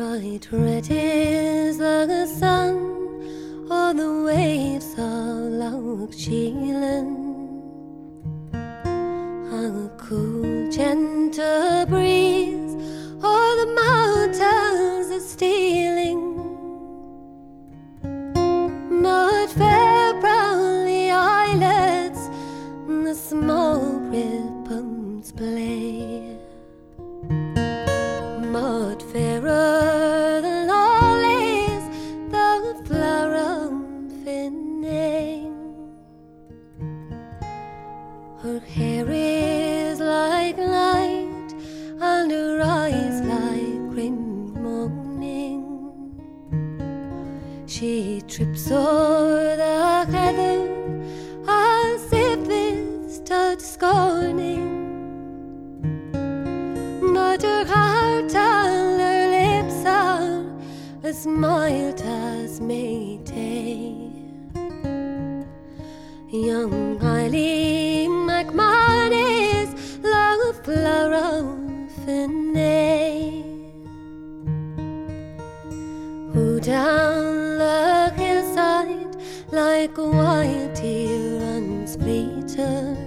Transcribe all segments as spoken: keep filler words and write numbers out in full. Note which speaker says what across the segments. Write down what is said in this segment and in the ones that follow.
Speaker 1: Bright red is the sun on the waves of Lough Cheelan. A cool, gentle breeze o'er the mountains is stealing. Mud fair brownly islets, the small ribbons play. Mud fairer than lollies, the flower unfitting. Her hair is like light, and her eyes like green morning. She trips o'er the heather as if it stood scorning. But her heart and her lips are as mild as May day. Young Eileen McMahon is love flower of Finney, who down the hillside like a wild deer runs bleater,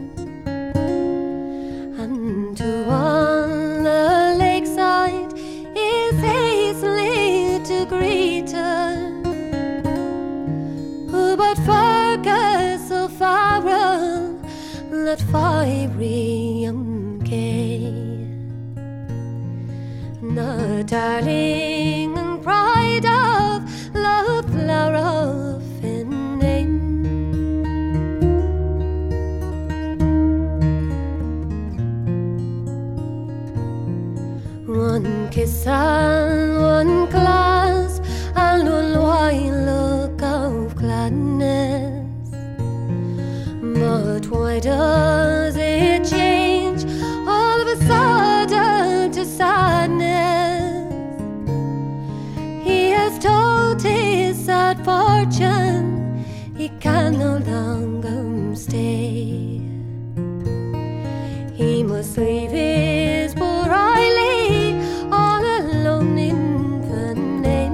Speaker 1: and to on the lakeside is hastily to greet her. Who but Fergus so Farrell, that fiery young gay, the darling and pride of love flower of Finney. One kiss and one clasp and one wild look of gladness. But why does it change all of a sudden to sadness? He has told his sad fortune he can no longer stay. He must leave his poor Eilidh all alone in Finney.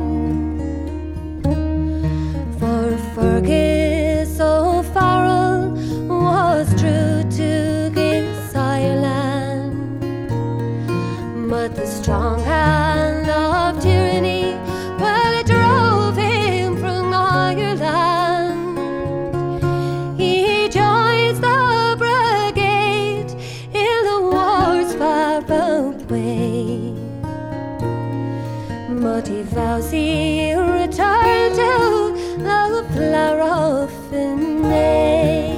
Speaker 1: For Fergus O'Farrell was true to his Ireland, but the strong hand of tyranny, well, it drove him from Ireland. He joins the brigade in the wars far away, but he vows he'll return to the flower of Finney.